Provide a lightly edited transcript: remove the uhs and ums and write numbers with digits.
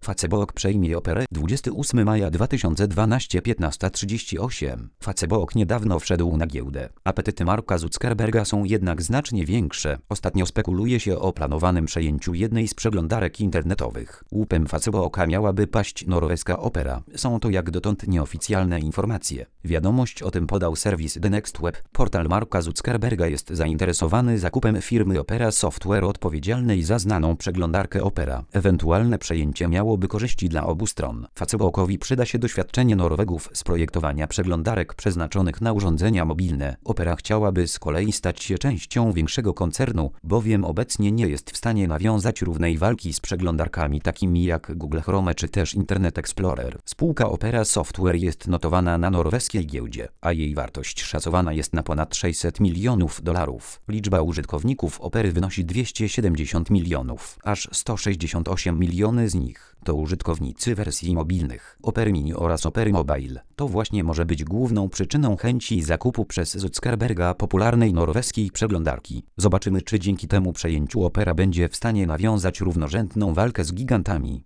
Facebook przejmie Operę 28 maja 2012 15:38. Facebook niedawno wszedł na giełdę. Apetyty Marka Zuckerberga są jednak znacznie większe. Ostatnio spekuluje się o planowanym przejęciu jednej z przeglądarek internetowych. Łupem Facebooka miałaby paść norweska Opera. Są to jak dotąd nieoficjalne informacje. Wiadomość o tym podał serwis The Next Web. Portal Marka Zuckerberga jest zainteresowany zakupem firmy Opera Software odpowiedzialnej za znaną przeglądarkę Opera. Ewentualne przejęcie miałoby korzyści dla obu stron. Facebookowi przyda się doświadczenie Norwegów z projektowania przeglądarek przeznaczonych na urządzenia mobilne. Opera chciałaby z kolei stać się częścią większego koncernu, bowiem obecnie nie jest w stanie nawiązać równej walki z przeglądarkami takimi jak Google Chrome czy też Internet Explorer. Spółka Opera Software jest notowana na norweskiej giełdzie, a jej wartość szacowana jest na ponad $600 milionów. Liczba użytkowników Opery wynosi 270 milionów, aż 168 miliony z nich to użytkownicy wersji mobilnych Opery Mini oraz Opery Mobile. To właśnie może być główną przyczyną chęci zakupu przez Zuckerberga popularnej norweskiej przeglądarki. Zobaczymy, czy dzięki temu przejęciu Opera będzie w stanie nawiązać równorzędną walkę z gigantami.